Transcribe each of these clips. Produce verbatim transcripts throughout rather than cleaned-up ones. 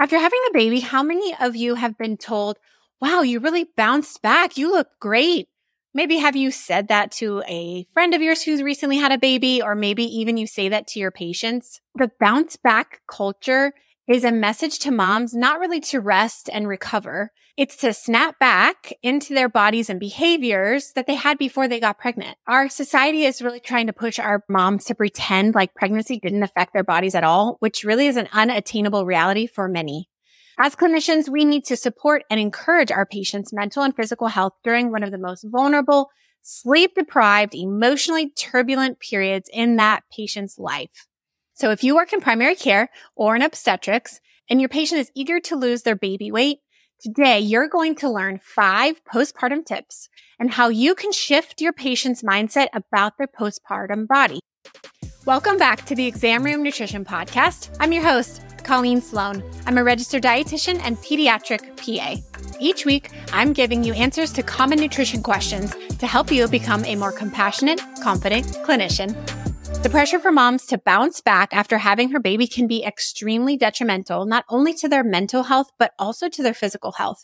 After having a baby, how many of you have been told, wow, you really bounced back. You look great. Maybe have you said that to a friend of yours who's recently had a baby, or maybe even you say that to your patients? The bounce back culture is a message to moms, not really to rest and recover. It's to snap back into their bodies and behaviors that they had before they got pregnant. Our society is really trying to push our moms to pretend like pregnancy didn't affect their bodies at all, which really is an unattainable reality for many. As clinicians, we need to support and encourage our patients' mental and physical health during one of the most vulnerable, sleep-deprived, emotionally turbulent periods in that patient's life. So if you work in primary care or in obstetrics and your patient is eager to lose their baby weight, today you're going to learn five postpartum tips and how you can shift your patient's mindset about their postpartum body. Welcome back to the Exam Room Nutrition Podcast. I'm your host, Colleen Sloan. I'm a registered dietitian and pediatric P A. Each week, I'm giving you answers to common nutrition questions to help you become a more compassionate, confident clinician. The pressure for moms to bounce back after having her baby can be extremely detrimental, not only to their mental health, but also to their physical health.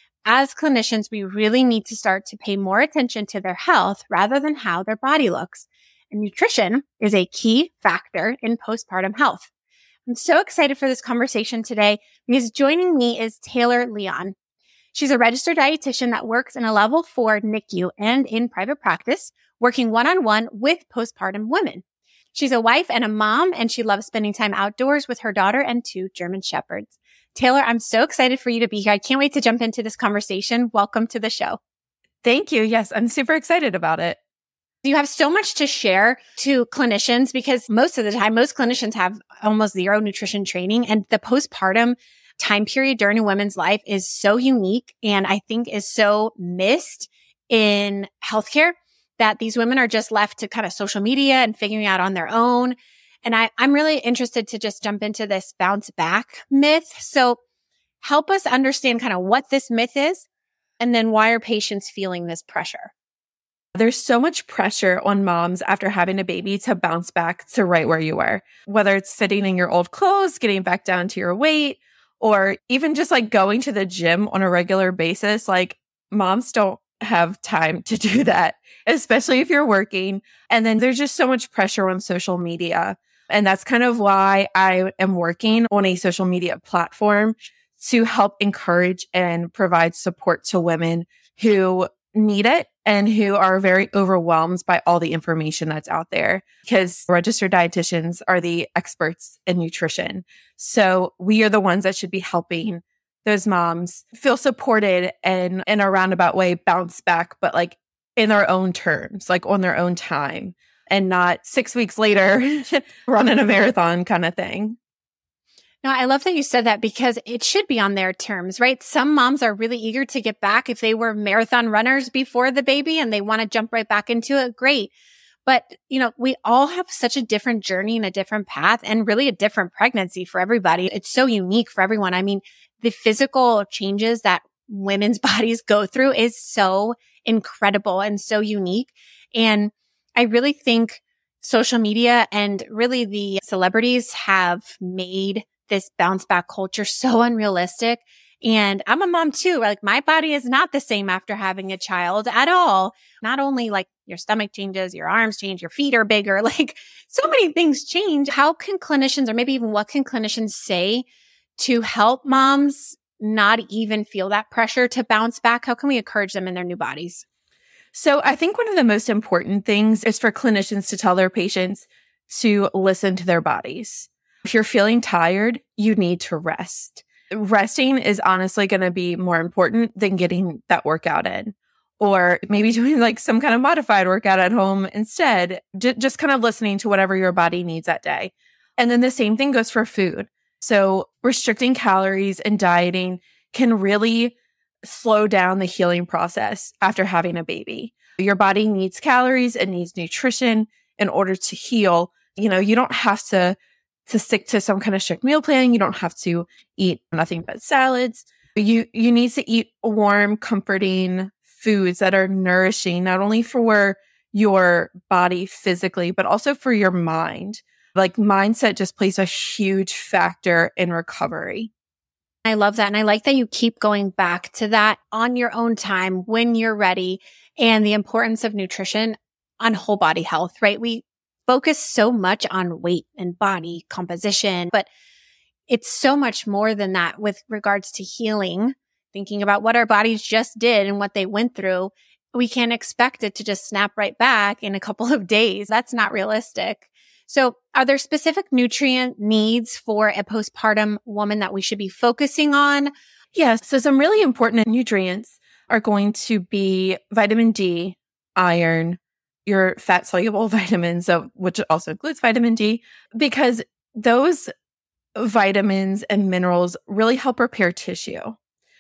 As clinicians, we really need to start to pay more attention to their health rather than how their body looks. And nutrition is a key factor in postpartum health. I'm so excited for this conversation today because joining me is Taylor Leon. She's a registered dietitian that works in a level four N I C U and in private practice, working one-on-one with postpartum women. She's a wife and a mom, and she loves spending time outdoors with her daughter and two German Shepherds. Taylor, I'm so excited for you to be here. I can't wait to jump into this conversation. Welcome to the show. Thank you. Yes, I'm super excited about it. You have so much to share to clinicians because most of the time, most clinicians have almost zero nutrition training, and the postpartum time period during a woman's life is so unique and I think is so missed in healthcare that these women are just left to kind of social media and figuring out on their own. And I, I'm really interested to just jump into this bounce back myth. So help us understand kind of what this myth is and then why are patients feeling this pressure? There's so much pressure on moms after having a baby to bounce back to right where you were, whether it's fitting in your old clothes, getting back down to your weight, or even just like going to the gym on a regular basis. Like moms don't have time to do that, especially if you're working. And then there's just so much pressure on social media. And that's kind of why I am working on a social media platform to help encourage and provide support to women who need it and who are very overwhelmed by all the information that's out there, because registered dietitians are the experts in nutrition. So we are the ones that should be helping those moms feel supported and in a roundabout way bounce back, but like in their own terms, like on their own time, and not six weeks later running a marathon kind of thing. No, I love that you said that because it should be on their terms, right? Some moms are really eager to get back. If they were marathon runners before the baby and they want to jump right back into it, great. But, you know, we all have such a different journey and a different path and really a different pregnancy for everybody. It's so unique for everyone. I mean, the physical changes that women's bodies go through is so incredible and so unique. And I really think social media and really the celebrities have made this bounce back culture so unrealistic. And I'm a mom too. Like my body is not the same after having a child at all. Not only like your stomach changes, your arms change, your feet are bigger, like so many things change. How can clinicians, or maybe even what can clinicians say to help moms not even feel that pressure to bounce back? How can we encourage them in their new bodies? So I think one of the most important things is for clinicians to tell their patients to listen to their bodies. If you're feeling tired, you need to rest. Resting is honestly going to be more important than getting that workout in, or maybe doing like some kind of modified workout at home instead, J- just kind of listening to whatever your body needs that day. And then the same thing goes for food. So restricting calories and dieting can really slow down the healing process after having a baby. Your body needs calories, it needs nutrition in order to heal. You know, you don't have to to stick to some kind of strict meal plan. You don't have to eat nothing but salads. You you need to eat warm, comforting foods that are nourishing, not only for your body physically, but also for your mind. Like mindset just plays a huge factor in recovery. I love that. And I like that you keep going back to that on your own time when you're ready, and the importance of nutrition on whole body health, right? We focus so much on weight and body composition, but it's so much more than that with regards to healing, thinking about what our bodies just did and what they went through. We can't expect it to just snap right back in a couple of days. That's not realistic. So are there specific nutrient needs for a postpartum woman that we should be focusing on? Yes. So some really important nutrients are going to be vitamin D, iron, your fat soluble vitamins, so, which also includes vitamin D, because those vitamins and minerals really help repair tissue.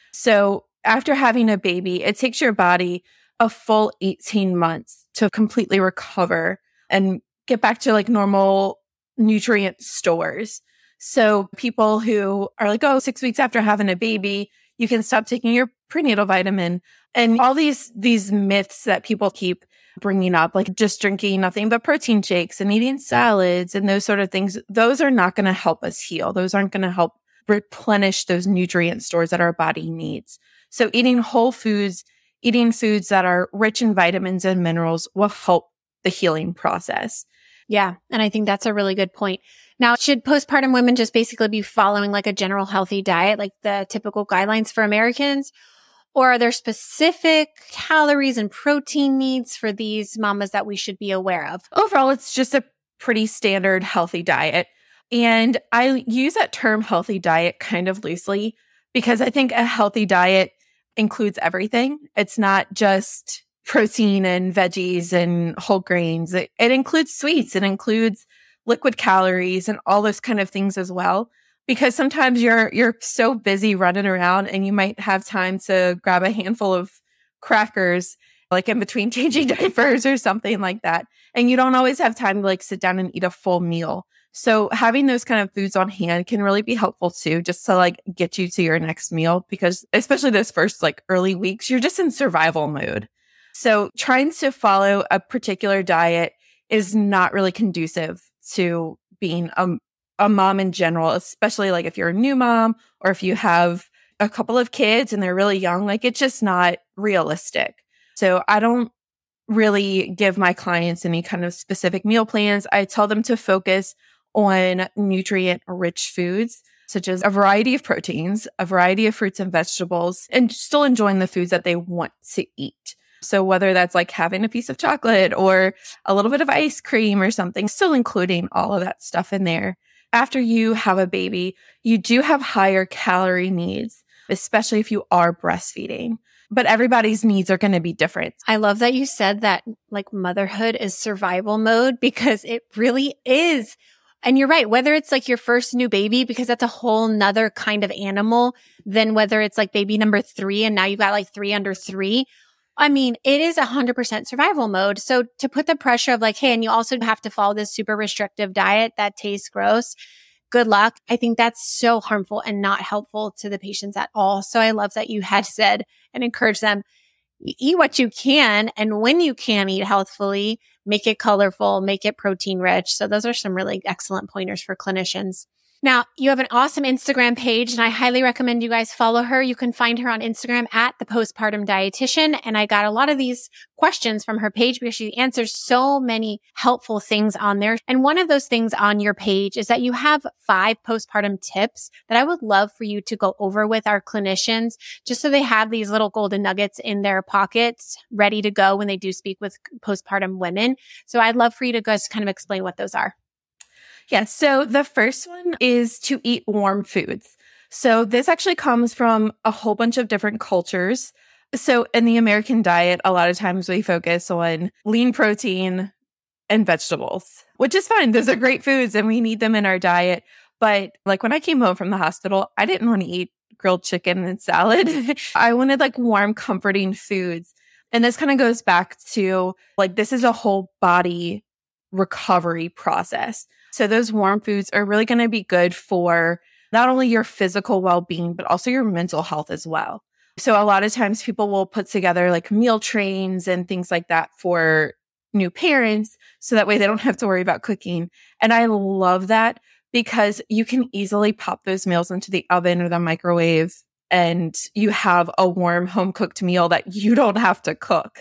So after having a baby, it takes your body a full eighteen months to completely recover and get back to like normal nutrient stores. So people who are like, oh, six weeks after having a baby, you can stop taking your prenatal vitamin, and all these, these myths that people keep bringing up, like just drinking nothing but protein shakes and eating salads and those sort of things. Those are not going to help us heal. Those aren't going to help replenish those nutrient stores that our body needs. So eating whole foods, eating foods that are rich in vitamins and minerals will help the healing process. Yeah. And I think that's a really good point. Now, should postpartum women just basically be following like a general healthy diet, like the typical guidelines for Americans? Or are there specific calories and protein needs for these mamas that we should be aware of? Overall, it's just a pretty standard healthy diet. And I use that term healthy diet kind of loosely because I think a healthy diet includes everything. It's not just protein and veggies and whole grains. It, it includes sweets. It includes liquid calories and all those kind of things as well. Because sometimes you're you're so busy running around and you might have time to grab a handful of crackers, like in between changing diapers or something like that. And you don't always have time to like sit down and eat a full meal. So having those kind of foods on hand can really be helpful too, just to like get you to your next meal, because especially those first like early weeks, you're just in survival mode. So trying to follow a particular diet is not really conducive to being a a mom in general, especially like if you're a new mom or if you have a couple of kids and they're really young, like it's just not realistic. So I don't really give my clients any kind of specific meal plans. I tell them to focus on nutrient rich foods, such as a variety of proteins, a variety of fruits and vegetables, and still enjoying the foods that they want to eat. So whether that's like having a piece of chocolate or a little bit of ice cream or something, still including all of that stuff in there. After you have a baby, you do have higher calorie needs, especially if you are breastfeeding. But everybody's needs are going to be different. I love that you said that like motherhood is survival mode, because it really is. And you're right, whether it's like your first new baby, because that's a whole nother kind of animal than whether it's like baby number three and now you've got like three under three. I mean, it is one hundred percent survival mode. So to put the pressure of like, hey, and you also have to follow this super restrictive diet that tastes gross, good luck. I think that's so harmful and not helpful to the patients at all. So I love that you had said and encouraged them, eat what you can. And when you can eat healthfully, make it colorful, make it protein rich. So those are some really excellent pointers for clinicians. Now, you have an awesome Instagram page, and I highly recommend you guys follow her. You can find her on Instagram at The Postpartum Dietitian. And I got a lot of these questions from her page because she answers so many helpful things on there. And one of those things on your page is that you have five postpartum tips that I would love for you to go over with our clinicians, just so they have these little golden nuggets in their pockets ready to go when they do speak with postpartum women. So I'd love for you to just kind of explain what those are. Yeah, so the first one is to eat warm foods. So this actually comes from a whole bunch of different cultures. So in the American diet, a lot of times we focus on lean protein and vegetables, which is fine. Those are great foods and we need them in our diet. But like when I came home from the hospital, I didn't want to eat grilled chicken and salad. I wanted like warm, comforting foods. And this kind of goes back to like, this is a whole body recovery process. So those warm foods are really going to be good for not only your physical well-being, but also your mental health as well. So a lot of times people will put together like meal trains and things like that for new parents, so that way they don't have to worry about cooking. And I love that because you can easily pop those meals into the oven or the microwave and you have a warm home cooked meal that you don't have to cook.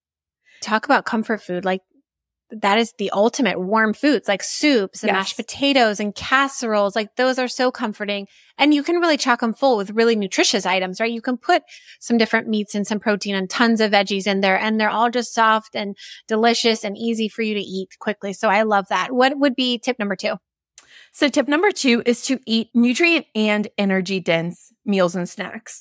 Talk about comfort food. Like that is the ultimate warm foods, like soups and yes. mashed potatoes and casseroles. Like those are so comforting. And you can really chock them full with really nutritious items, right? You can put some different meats and some protein and tons of veggies in there, and they're all just soft and delicious and easy for you to eat quickly. So I love that. What would be tip number two? So tip number two is to eat nutrient and energy dense meals and snacks.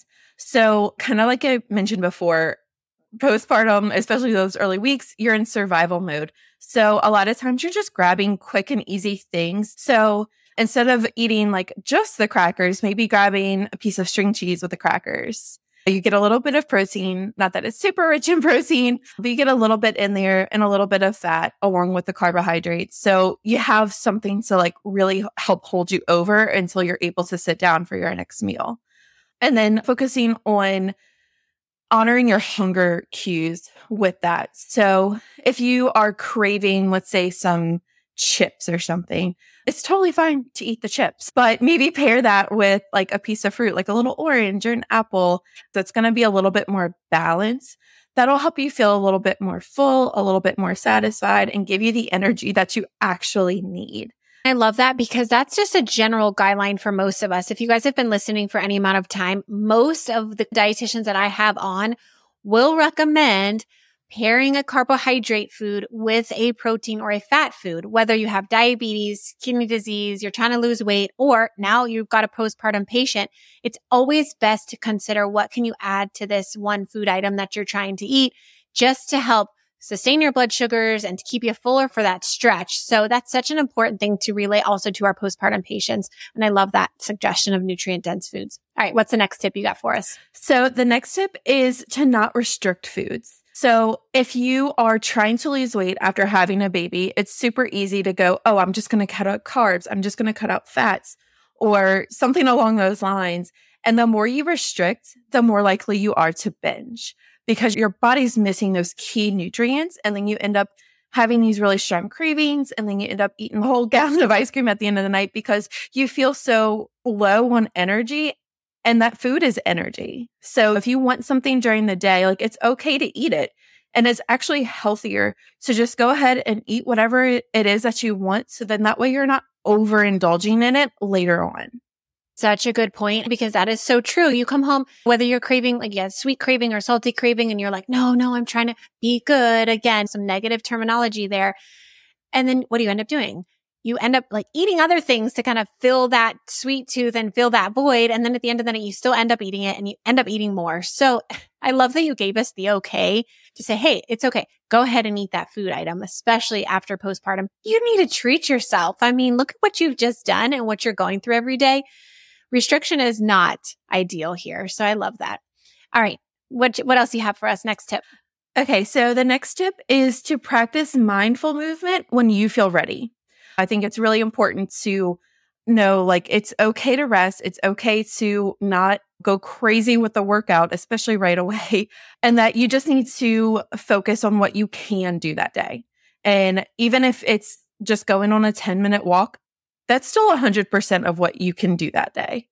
So kind of like I mentioned before, postpartum, especially those early weeks, you're in survival mode. So a lot of times you're just grabbing quick and easy things. So instead of eating like just the crackers, maybe grabbing a piece of string cheese with the crackers. You get a little bit of protein, not that it's super rich in protein, but you get a little bit in there and a little bit of fat along with the carbohydrates. So you have something to like really help hold you over until you're able to sit down for your next meal. And then focusing on honoring your hunger cues with that. So if you are craving, let's say, some chips or something, it's totally fine to eat the chips, but maybe pair that with like a piece of fruit, like a little orange or an apple that's going to be a little bit more balanced. That'll help you feel a little bit more full, a little bit more satisfied, and give you the energy that you actually need. I love that because that's just a general guideline for most of us. If you guys have been listening for any amount of time, most of the dietitians that I have on will recommend pairing a carbohydrate food with a protein or a fat food, whether you have diabetes, kidney disease, you're trying to lose weight, or now you've got a postpartum patient. It's always best to consider what can you add to this one food item that you're trying to eat just to help sustain your blood sugars and to keep you fuller for that stretch. So that's such an important thing to relay also to our postpartum patients. And I love that suggestion of nutrient dense foods. All right. What's the next tip you got for us? So the next tip is to not restrict foods. So if you are trying to lose weight after having a baby, it's super easy to go, oh, I'm just going to cut out carbs. I'm just going to cut out fats or something along those lines. And the more you restrict, the more likely you are to binge, because your body's missing those key nutrients. And then you end up having these really strong cravings. And then you end up eating a whole gallon of ice cream at the end of the night because you feel so low on energy. And that food is energy. So if you want something during the day, like it's okay to eat it. And it's actually healthier to just go ahead and eat whatever it is that you want. So then that way you're not overindulging in it later on. Such a good point, because that is so true. You come home, whether you're craving like yeah, sweet craving or salty craving, and you're like, no, no, I'm trying to be good. Again, some negative terminology there. And then what do you end up doing? You end up like eating other things to kind of fill that sweet tooth and fill that void. And then at the end of the night, you still end up eating it and you end up eating more. So I love that you gave us the okay to say, hey, it's okay. Go ahead and eat that food item, especially after postpartum. You need to treat yourself. I mean, look at what you've just done and what you're going through every day. Restriction is not ideal here. So I love that. All right. What, what else do you have for us? Next tip. Okay. So the next tip is to practice mindful movement when you feel ready. I think it's really important to know, like, it's okay to rest. It's okay to not go crazy with the workout, especially right away. And that you just need to focus on what you can do that day. And even if it's just going on a ten minute walk, that's still one hundred percent of what you can do that day.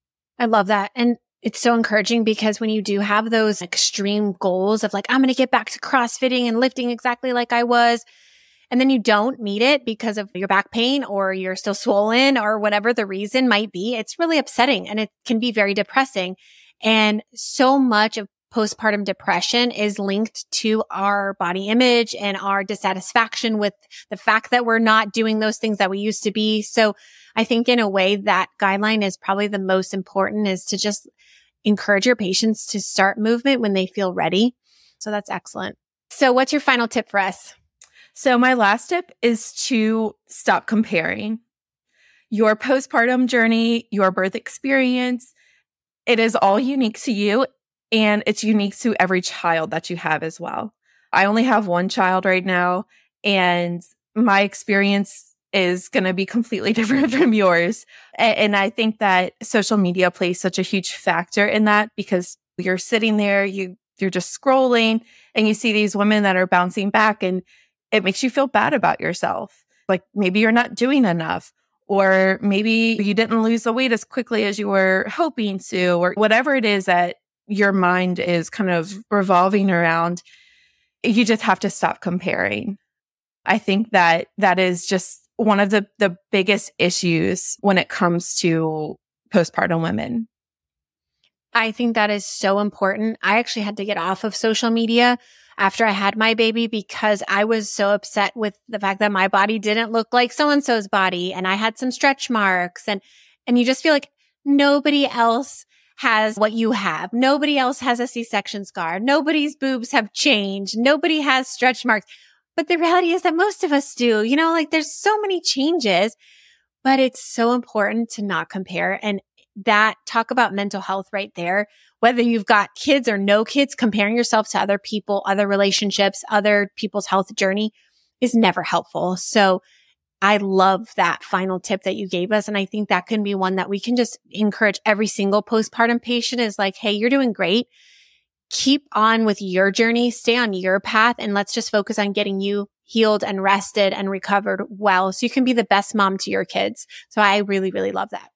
I love that. And it's so encouraging because when you do have those extreme goals of like, I'm going to get back to CrossFitting and lifting exactly like I was, and then you don't meet it because of your back pain or you're still swollen or whatever the reason might be, it's really upsetting and it can be very depressing. And so much of postpartum depression is linked to our body image and our dissatisfaction with the fact that we're not doing those things that we used to be. So I think in a way that guideline is probably the most important, is to just encourage your patients to start movement when they feel ready. So that's excellent. So what's your final tip for us? So my last tip is to stop comparing. Your postpartum journey, your birth experience, it is all unique to you. And it's unique to every child that you have as well. I only have one child right now, and my experience is going to be completely different from yours. And I think that social media plays such a huge factor in that, because you're sitting there, you, you're just scrolling, and you see these women that are bouncing back, and it makes you feel bad about yourself. Like maybe you're not doing enough, or maybe you didn't lose the weight as quickly as you were hoping to, or whatever it is that your mind is kind of revolving around, you just have to stop comparing. I think that that is just one of the, the biggest issues when it comes to postpartum women. I think that is so important. I actually had to get off of social media after I had my baby because I was so upset with the fact that my body didn't look like so-and-so's body and I had some stretch marks and, and you just feel like nobody else has what you have. Nobody else has a C-section scar. Nobody's boobs have changed. Nobody has stretch marks. But the reality is that most of us do. You know, like there's so many changes, but it's so important to not compare. And that talk about mental health right there, whether you've got kids or no kids, comparing yourself to other people, other relationships, other people's health journey is never helpful. So I love that final tip that you gave us. And I think that can be one that we can just encourage every single postpartum patient is like, hey, you're doing great. Keep on with your journey, stay on your path, and let's just focus on getting you healed and rested and recovered well so you can be the best mom to your kids. So I really, really love that.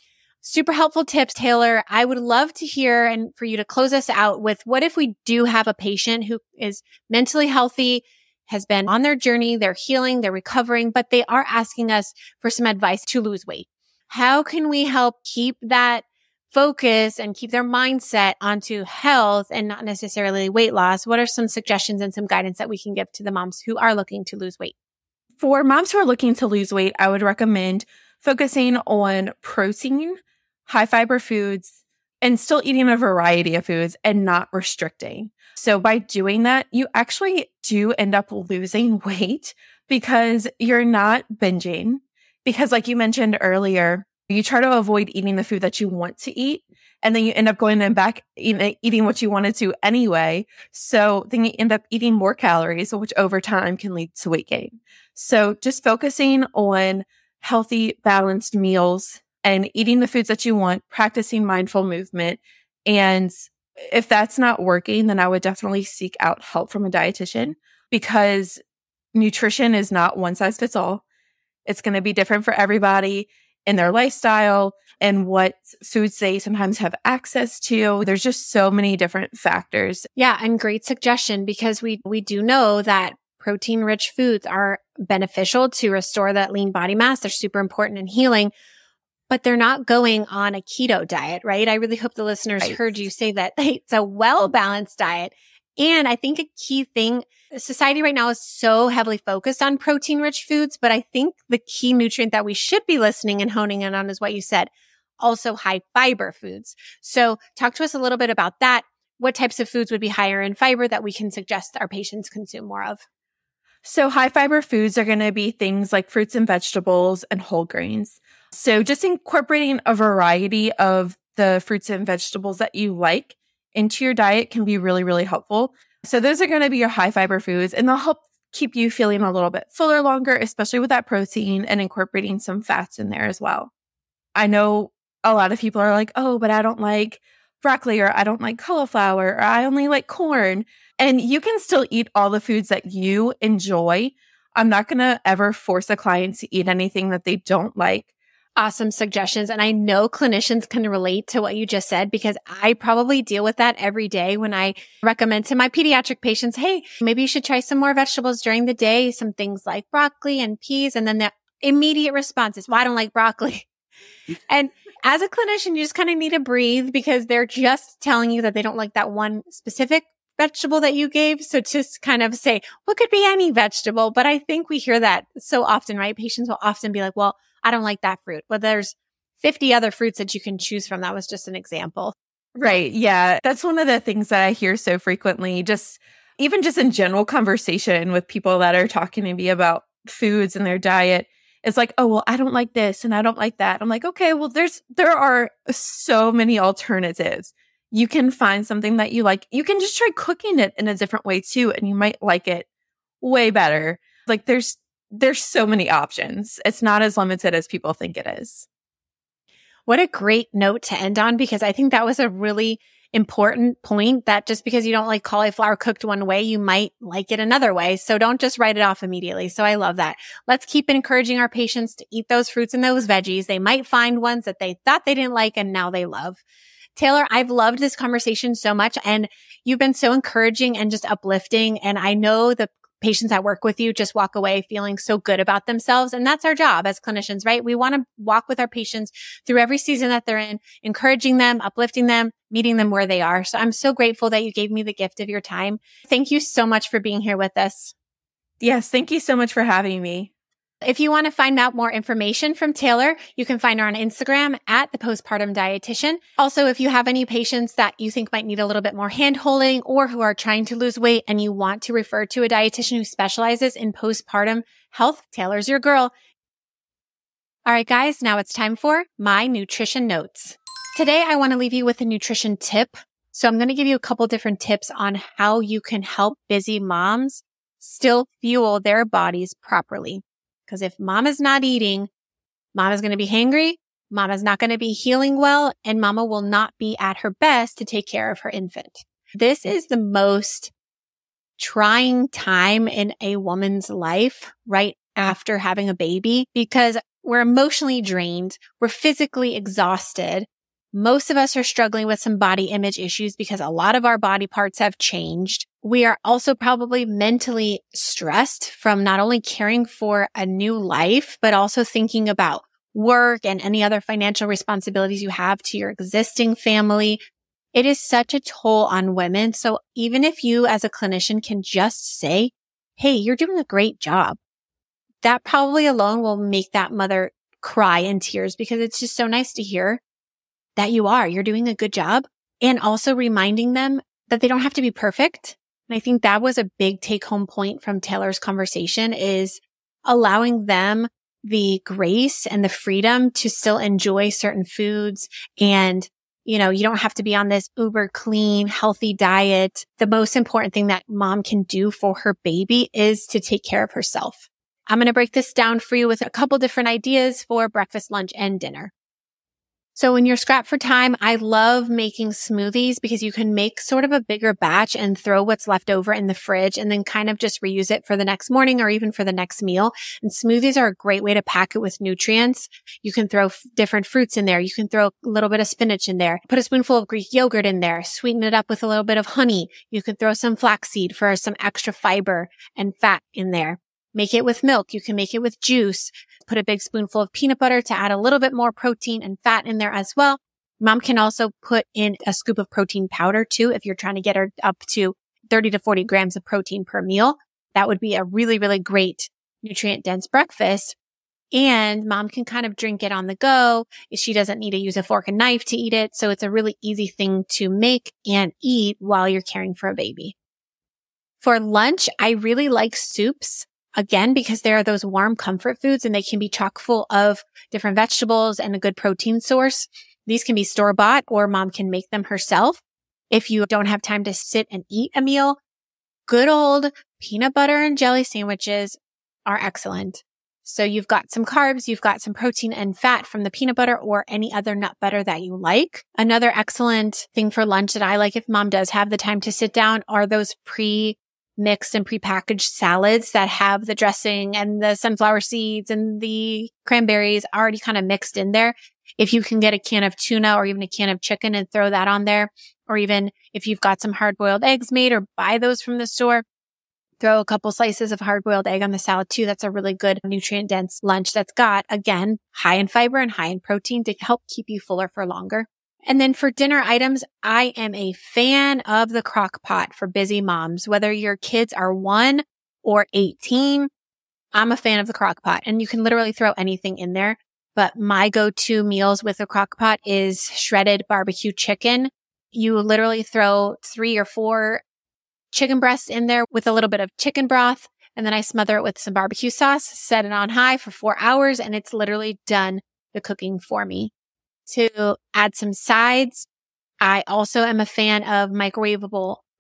Super helpful tips, Taylor. I would love to hear and for you to close us out with what if we do have a patient who is mentally healthy, has been on their journey, they're healing, they're recovering, but they are asking us for some advice to lose weight. How can we help keep that focus and keep their mindset onto health and not necessarily weight loss? What are some suggestions and some guidance that we can give to the moms who are looking to lose weight? For moms who are looking to lose weight, I would recommend focusing on protein, high fiber foods, and still eating a variety of foods and not restricting. So by doing that, you actually do end up losing weight because you're not binging. Because like you mentioned earlier, you try to avoid eating the food that you want to eat, and then you end up going and back eating what you wanted to anyway. So then you end up eating more calories, which over time can lead to weight gain. So just focusing on healthy, balanced meals and eating the foods that you want, practicing mindful movement. And if that's not working, then I would definitely seek out help from a dietitian because nutrition is not one size fits all. It's going to be different for everybody in their lifestyle and what foods they sometimes have access to. There's just so many different factors. Yeah, and great suggestion because we we do know that protein-rich foods are beneficial to restore that lean body mass. They're super important in healing, but they're not going on a keto diet, right? I really hope the listeners Right. heard you say that it's a well-balanced diet. And I think a key thing, society right now is so heavily focused on protein-rich foods, but I think the key nutrient that we should be listening and honing in on is what you said, also high fiber foods. So talk to us a little bit about that. What types of foods would be higher in fiber that we can suggest our patients consume more of? So high fiber foods are going to be things like fruits and vegetables and whole grains. So just incorporating a variety of the fruits and vegetables that you like into your diet can be really, really helpful. So those are going to be your high fiber foods, and they'll help keep you feeling a little bit fuller longer, especially with that protein and incorporating some fats in there as well. I know a lot of people are like, oh, but I don't like broccoli, or I don't like cauliflower, or I only like corn. And you can still eat all the foods that you enjoy. I'm not going to ever force a client to eat anything that they don't like. Awesome suggestions. And I know clinicians can relate to what you just said because I probably deal with that every day when I recommend to my pediatric patients, hey, maybe you should try some more vegetables during the day, some things like broccoli and peas. And then the immediate response is, well, I don't like broccoli. And as a clinician, you just kind of need to breathe because they're just telling you that they don't like that one specific vegetable that you gave. So just kind of say, well, it could be any vegetable. But I think we hear that so often, right? Patients will often be like, well, I don't like that fruit. But there's fifty other fruits that you can choose from. That was just an example. Right. Yeah. That's one of the things that I hear so frequently, just even just in general conversation with people that are talking to me about foods and their diet. It's like, oh, well, I don't like this and I don't like that. I'm like, okay, well, there's, there are so many alternatives. You can find something that you like. You can just try cooking it in a different way too, and you might like it way better. Like there's, there's so many options. It's not as limited as people think it is. What a great note to end on, because I think that was a really important point that just because you don't like cauliflower cooked one way, you might like it another way. So don't just write it off immediately. So I love that. Let's keep encouraging our patients to eat those fruits and those veggies. They might find ones that they thought they didn't like and now they love. Taylor, I've loved this conversation so much, and you've been so encouraging and just uplifting. And I know the patients that work with you just walk away feeling so good about themselves. And that's our job as clinicians, right? We want to walk with our patients through every season that they're in, encouraging them, uplifting them, meeting them where they are. So I'm so grateful that you gave me the gift of your time. Thank you so much for being here with us. Yes, thank you so much for having me. If you want to find out more information from Taylor, you can find her on Instagram at the Postpartum Dietitian. Also, if you have any patients that you think might need a little bit more hand-holding or who are trying to lose weight and you want to refer to a dietitian who specializes in postpartum health, Taylor's your girl. All right, guys, now it's time for my nutrition notes. Today, I want to leave you with a nutrition tip. So I'm going to give you a couple different tips on how you can help busy moms still fuel their bodies properly. Because if mom is not eating, mom is going to be hangry, mom is not going to be healing well, and mama will not be at her best to take care of her infant. This is the most trying time in a woman's life right after having a baby because we're emotionally drained. We're physically exhausted. Most of us are struggling with some body image issues because a lot of our body parts have changed. We are also probably mentally stressed from not only caring for a new life, but also thinking about work and any other financial responsibilities you have to your existing family. It is such a toll on women. So even if you as a clinician can just say, hey, you're doing a great job, that probably alone will make that mother cry in tears because it's just so nice to hear that you are, you're doing a good job. And also reminding them that they don't have to be perfect. And I think that was a big take home point from Taylor's conversation is allowing them the grace and the freedom to still enjoy certain foods. And, you know, you don't have to be on this uber clean, healthy diet. The most important thing that mom can do for her baby is to take care of herself. I'm going to break this down for you with a couple different ideas for breakfast, lunch, and dinner. So when you're scrapped for time, I love making smoothies because you can make sort of a bigger batch and throw what's left over in the fridge and then kind of just reuse it for the next morning or even for the next meal. And smoothies are a great way to pack it with nutrients. You can throw f- different fruits in there. You can throw a little bit of spinach in there, put a spoonful of Greek yogurt in there, sweeten it up with a little bit of honey. You could throw some flaxseed for some extra fiber and fat in there. Make it with milk. You can make it with juice. Put a big spoonful of peanut butter to add a little bit more protein and fat in there as well. Mom can also put in a scoop of protein powder too if you're trying to get her up to thirty to forty grams of protein per meal. That would be a really, really great nutrient-dense breakfast. And mom can kind of drink it on the go. She doesn't need to use a fork and knife to eat it. So it's a really easy thing to make and eat while you're caring for a baby. For lunch, I really like soups. Again, because they are those warm comfort foods and they can be chock full of different vegetables and a good protein source. These can be store-bought or mom can make them herself. If you don't have time to sit and eat a meal, good old peanut butter and jelly sandwiches are excellent. So you've got some carbs, you've got some protein and fat from the peanut butter or any other nut butter that you like. Another excellent thing for lunch that I like if mom does have the time to sit down are those pre mixed and prepackaged salads that have the dressing and the sunflower seeds and the cranberries already kind of mixed in there. If you can get a can of tuna or even a can of chicken and throw that on there, or even if you've got some hard-boiled eggs made or buy those from the store, throw a couple slices of hard-boiled egg on the salad too. That's a really good nutrient-dense lunch that's got, again, high in fiber and high in protein to help keep you fuller for longer. And then for dinner items, I am a fan of the crock pot for busy moms. Whether your kids are one or eighteen, I'm a fan of the crock pot. And you can literally throw anything in there. But my go-to meals with the crock pot is shredded barbecue chicken. You literally throw three or four chicken breasts in there with a little bit of chicken broth. And then I smother it with some barbecue sauce, set it on high for four hours, and it's literally done the cooking for me. To add some sides, I also am a fan of microwavable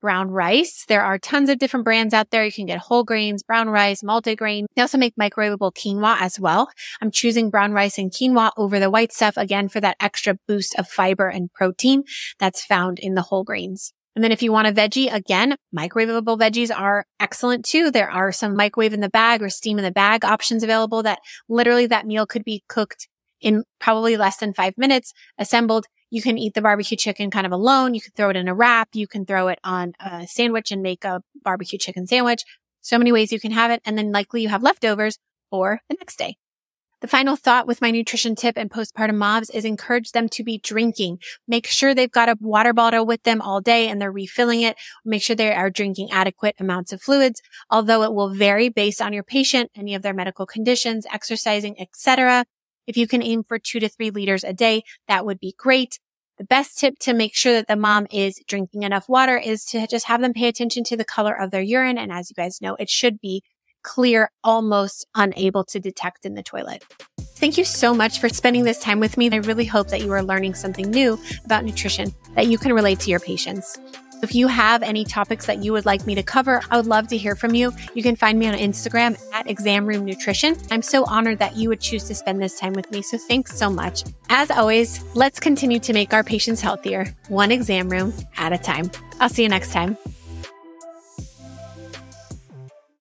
brown rice. There are tons of different brands out there. You can get whole grains, brown rice, multigrain. They also make microwavable quinoa as well. I'm choosing brown rice and quinoa over the white stuff, again, for that extra boost of fiber and protein that's found in the whole grains. And then if you want a veggie, again, microwavable veggies are excellent too. There are some microwave in the bag or steam in the bag options available that literally that meal could be cooked in probably less than five minutes, assembled. You can eat the barbecue chicken kind of alone. You can throw it in a wrap. You can throw it on a sandwich and make a barbecue chicken sandwich. So many ways you can have it. And then likely you have leftovers for the next day. The final thought with my nutrition tip and postpartum moms is encourage them to be drinking. Make sure they've got a water bottle with them all day and they're refilling it. Make sure they are drinking adequate amounts of fluids, although it will vary based on your patient, any of their medical conditions, exercising, et cetera. If you can aim for two to three liters a day, that would be great. The best tip to make sure that the mom is drinking enough water is to just have them pay attention to the color of their urine. And as you guys know, it should be clear, almost unable to detect in the toilet. Thank you so much for spending this time with me. I really hope that you are learning something new about nutrition that you can relate to your patients. If you have any topics that you would like me to cover, I would love to hear from you. You can find me on Instagram at Exam Room Nutrition. I'm so honored that you would choose to spend this time with me. So thanks so much. As always, let's continue to make our patients healthier, one exam room at a time. I'll see you next time.